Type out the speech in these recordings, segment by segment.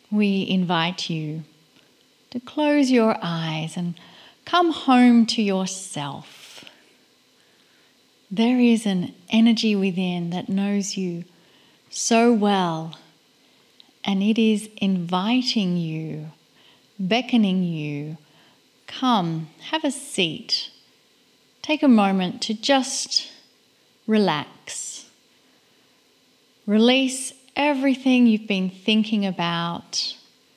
we invite you to close your eyes and come home to yourself. There is an energy within that knows you so well, and it is inviting you, beckoning you, come, have a seat. Take a moment to just relax. Release everything you've been thinking about.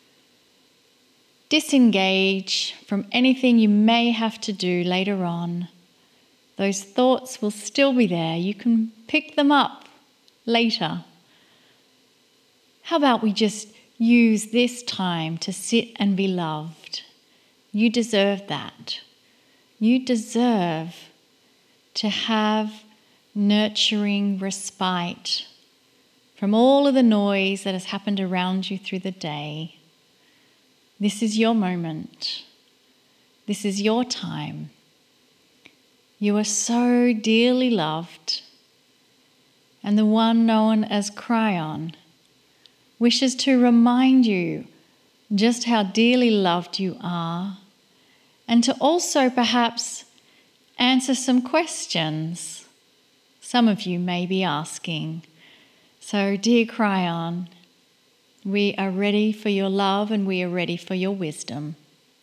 Disengage from anything you may have to do later on. Those thoughts will still be there. You can pick them up later. How about we just use this time to sit and be loved? You deserve that. You deserve to have nurturing respite from all of the noise that has happened around you through the day. This is your moment. This is your time. You are so dearly loved, and the one known as Kryon wishes to remind you just how dearly loved you are, and to also perhaps answer some questions some of you may be asking. So, dear Kryon, we are ready for your love and we are ready for your wisdom.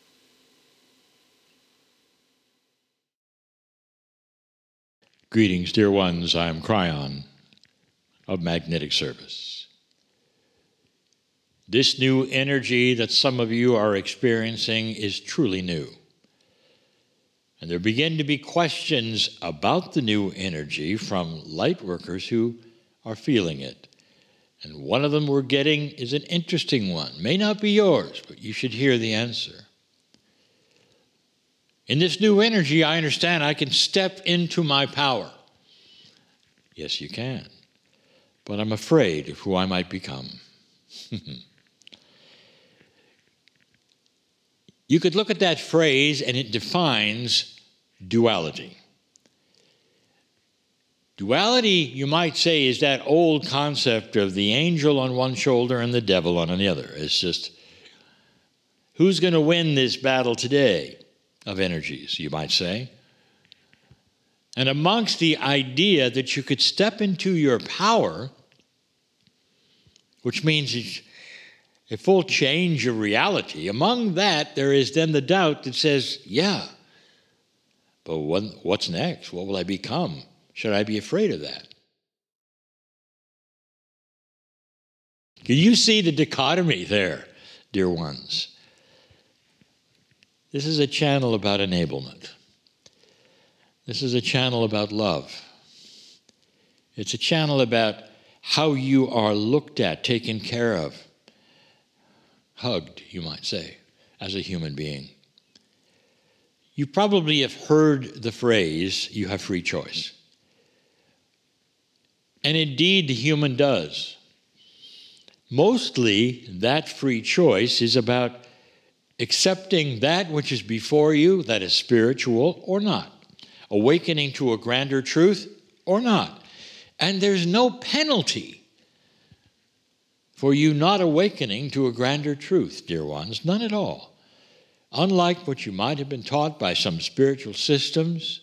Greetings, dear ones. I am Kryon of Magnetic Service. This new energy that some of you are experiencing is truly new. And there begin to be questions about the new energy from light workers who are feeling it. And one of them we're getting is an interesting one. May not be yours, but you should hear the answer. In this new energy, I understand I can step into my power. Yes, you can. But I'm afraid of who I might become. You could look at that phrase and it defines duality. Duality, you might say, is that old concept of the angel on one shoulder and the devil on the other. It's just, who's going to win this battle today of energies, you might say? And amongst the idea that you could step into your power, which means a full change of reality, among that there is then the doubt that says, yeah, but what's next? What will I become? Should I be afraid of that? Can you see the dichotomy there, dear ones? This is a channel about enablement. This is a channel about love. It's a channel about how you are looked at, taken care of, hugged, you might say, as a human being. You probably have heard the phrase, you have free choice. And indeed, the human does. Mostly, that free choice is about accepting that which is before you, that is spiritual or not, awakening to a grander truth or not. And there's no penalty for you not awakening to a grander truth, dear ones, none at all. Unlike what you might have been taught by some spiritual systems,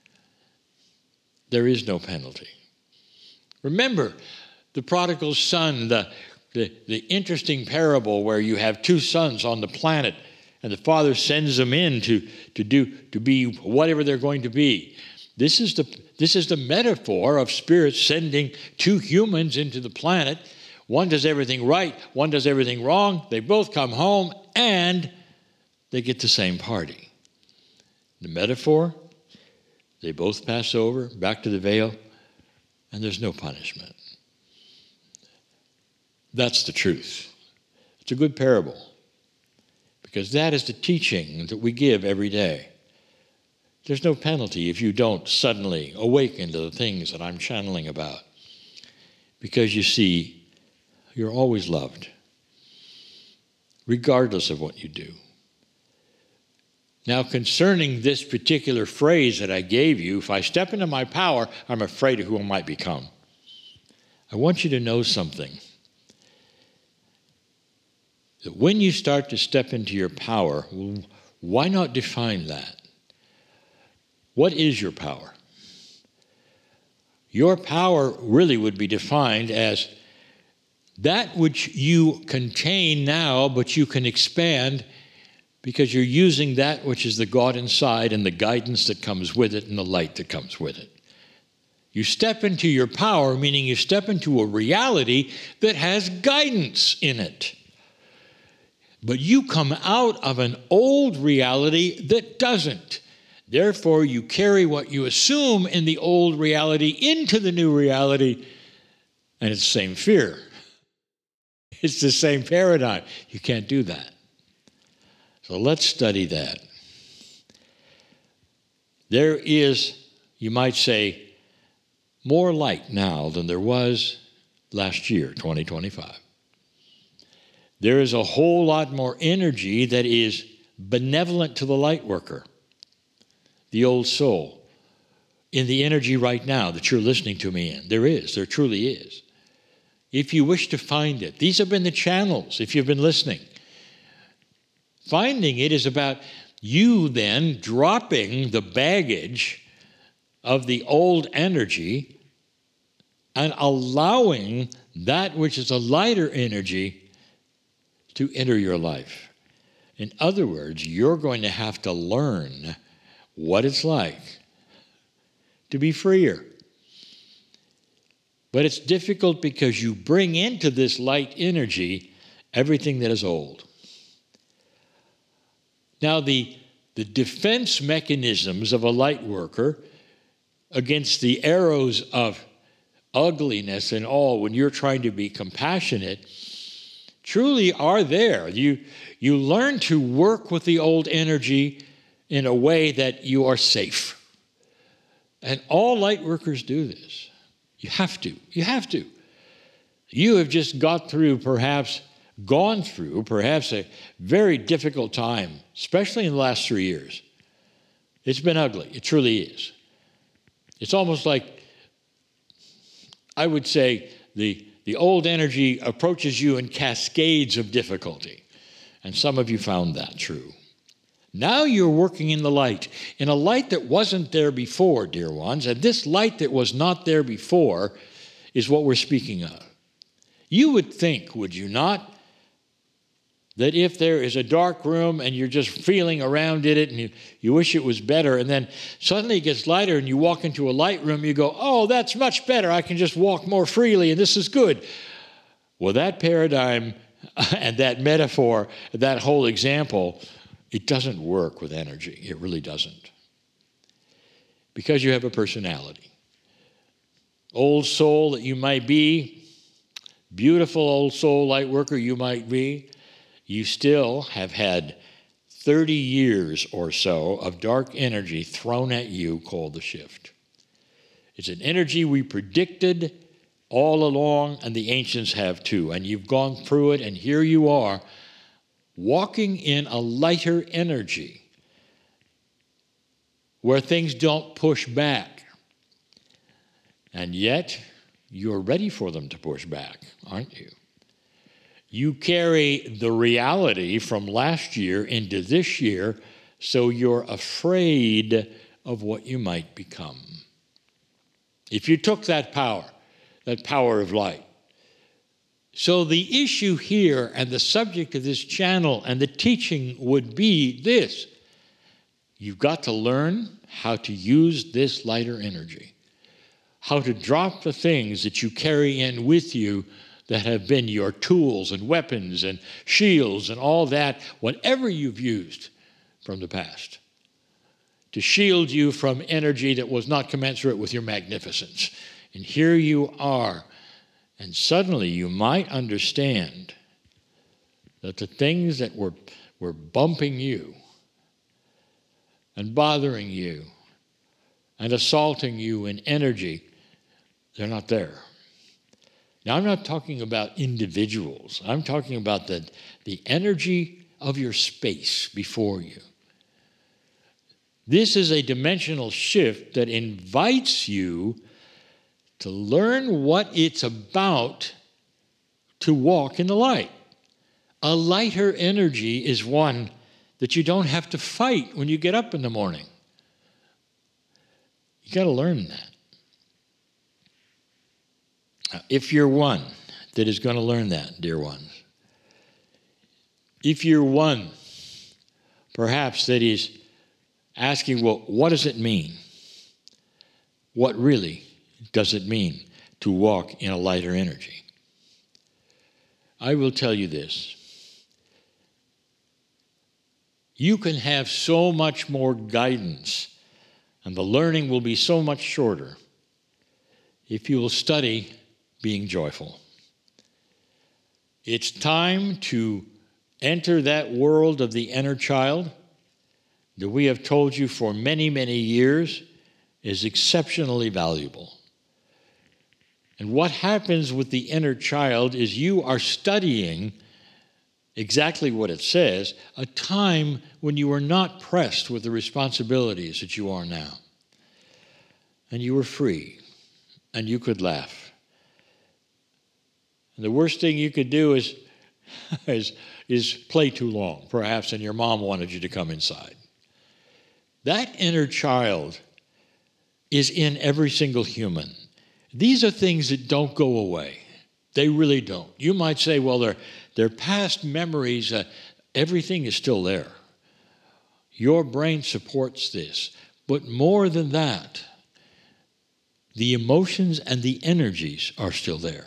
there is no penalty. Remember the prodigal son, the interesting parable where you have two sons on the planet and the father sends them in to be whatever they're going to be. This is the metaphor of spirit sending two humans into the planet. One does everything right, one does everything wrong. They both come home and they get the same party. The metaphor, they both pass over back to the veil, and there's no punishment. That's the truth. It's a good parable, because that is the teaching that we give every day. There's no penalty if you don't suddenly awaken to the things that I'm channeling about, because you see, you're always loved, regardless of what you do. Now, concerning this particular phrase that I gave you, if I step into my power, I'm afraid of who I might become. I want you to know something. that when you start to step into your power, why not define that? What is your power? Your power really would be defined as that which you contain now, but you can expand because you're using that which is the God inside and the guidance that comes with it and the light that comes with it. You step into your power, meaning you step into a reality that has guidance in it. But you come out of an old reality that doesn't. Therefore, you carry what you assume in the old reality into the new reality, and it's the same fear. It's the same paradigm. You can't do that. So let's study that. There is, you might say, more light now than there was last year, 2025. There is a whole lot more energy that is benevolent to the light worker, the old soul, in the energy right now that you're listening to me in. There truly is. If you wish to find it, these have been the channels, if you've been listening. Finding it is about you then dropping the baggage of the old energy and allowing that which is a lighter energy to enter your life. In other words, you're going to have to learn what it's like to be freer. But it's difficult because you bring into this light energy everything that is old. Now, the defense mechanisms of a light worker against the arrows of ugliness and all, when you're trying to be compassionate, truly are there. You learn to work with the old energy in a way that you are safe. And all light workers do this. You have to. You have to. You have just gone through perhaps a very difficult time, especially in the last 3 years. It's been ugly. It truly is. It's almost like, I would say, the old energy approaches you in cascades of difficulty. And some of you found that true. Now you're working in the light, in a light that wasn't there before, dear ones. And this light that was not there before is what we're speaking of. You would think, would you not, that if there is a dark room and you're just feeling around in it and you wish it was better, and then suddenly it gets lighter and you walk into a light room, you go, oh, that's much better. I can just walk more freely and this is good. Well, that paradigm and that metaphor, that whole example, it doesn't work with energy. It really doesn't. Because you have a personality. Old soul that you might be, beautiful old soul light worker you might be, you still have had 30 years or so of dark energy thrown at you called the shift. It's an energy we predicted all along, and the ancients have too. And you've gone through it, and here you are, walking in a lighter energy where things don't push back. And yet, you're ready for them to push back, aren't you? You carry the reality from last year into this year, so you're afraid of what you might become. If you took that power of light. So the issue here and the subject of this channel and the teaching would be this. You've got to learn how to use this lighter energy, how to drop the things that you carry in with you that have been your tools and weapons and shields and all that, whatever you've used from the past, to shield you from energy that was not commensurate with your magnificence. And here you are, and suddenly you might understand that the things that were bumping you and bothering you and assaulting you in energy, they're not there. Now, I'm not talking about individuals. I'm talking about the energy of your space before you. This is a dimensional shift that invites you to learn what it's about to walk in the light. A lighter energy is one that you don't have to fight when you get up in the morning. You got to learn that. Now, if you're one that is going to learn that, dear ones, if you're one, perhaps that is asking, well, what does it mean? What really does it mean to walk in a lighter energy? I will tell you this. You can have so much more guidance, and the learning will be so much shorter if you will study being joyful. It's time to enter that world of the inner child that we have told you for many, many years is exceptionally valuable. And what happens with the inner child is you are studying exactly what it says, a time when you were not pressed with the responsibilities that you are now. And you were free, and you could laugh. And the worst thing you could do is play too long, perhaps, and your mom wanted you to come inside. That inner child is in every single human. These are things that don't go away. They really don't. You might say, well, they're past memories. Everything is still there. Your brain supports this. But more than that, the emotions and the energies are still there.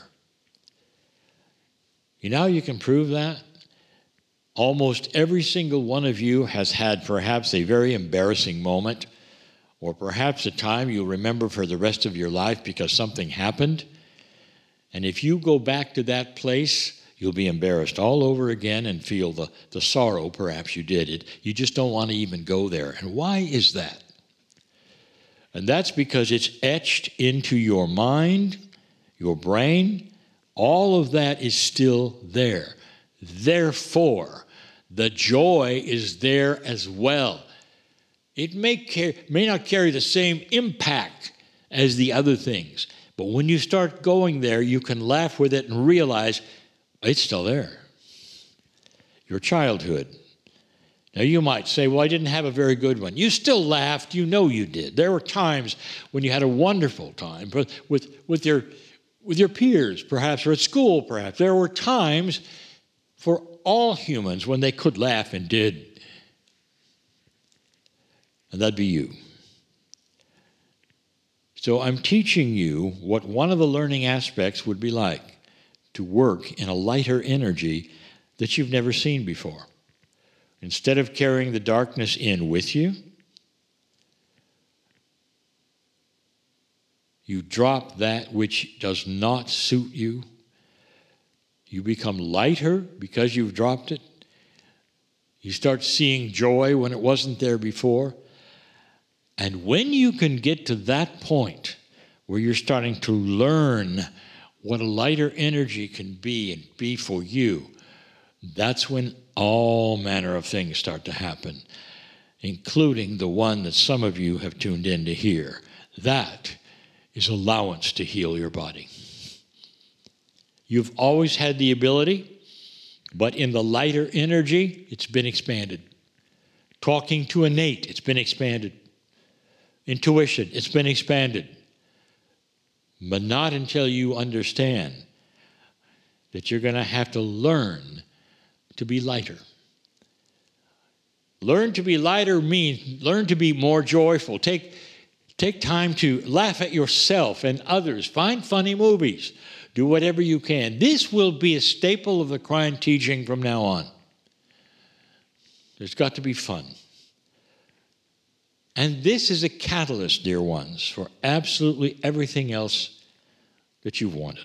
You know how you can prove that? Almost every single one of you has had perhaps a very embarrassing moment, or perhaps a time you'll remember for the rest of your life because something happened. And if you go back to that place, you'll be embarrassed all over again and feel the sorrow perhaps you did it. You just don't want to even go there. And why is that? And that's because it's etched into your mind, your brain. All of that is still there. Therefore, the joy is there as well. It may not carry the same impact as the other things, but when you start going there, you can laugh with it and realize it's still there. Your childhood. Now you might say, well, I didn't have a very good one. You still laughed. You know you did. There were times when you had a wonderful time with your peers, perhaps, or at school, perhaps. There were times for all humans when they could laugh and did. And that'd be you. So I'm teaching you what one of the learning aspects would be like to work in a lighter energy that you've never seen before. Instead of carrying the darkness in with you, you drop that which does not suit you. You become lighter because you've dropped it. You start seeing joy when it wasn't there before. And when you can get to that point where you're starting to learn what a lighter energy can be and be for you, that's when all manner of things start to happen, including the one that some of you have tuned in to hear. That is allowance to heal your body. You've always had the ability, but in the lighter energy, it's been expanded. Talking to innate, it's been expanded. Intuition, it's been expanded. But not until you understand that you're going to have to learn to be lighter. Learn to be lighter means learn to be more joyful. Take time to laugh at yourself and others. Find funny movies. Do whatever you can. This will be a staple of the Christ teaching from now on. There's got to be fun. And this is a catalyst, dear ones, for absolutely everything else that you've wanted.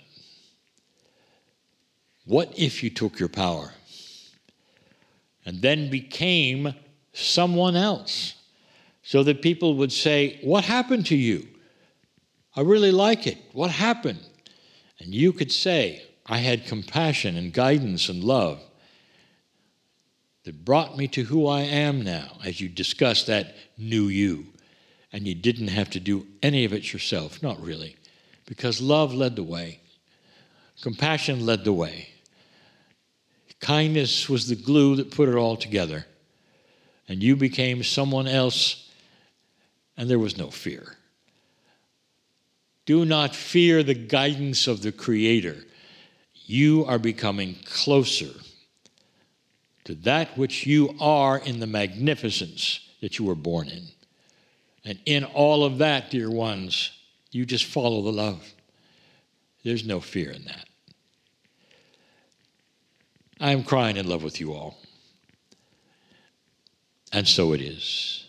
What if you took your power and then became someone else so that people would say, what happened to you? I really like it. What happened? And you could say, I had compassion and guidance and love that brought me to who I am now, as you discuss that new you. And you didn't have to do any of it yourself, not really, because love led the way. Compassion led the way. Kindness was the glue that put it all together. And you became someone else, and there was no fear. Do not fear the guidance of the Creator. You are becoming closer to that which you are in the magnificence that you were born in. And in all of that, dear ones, you just follow the love. There's no fear in that. I am crying in love with you all. And so it is.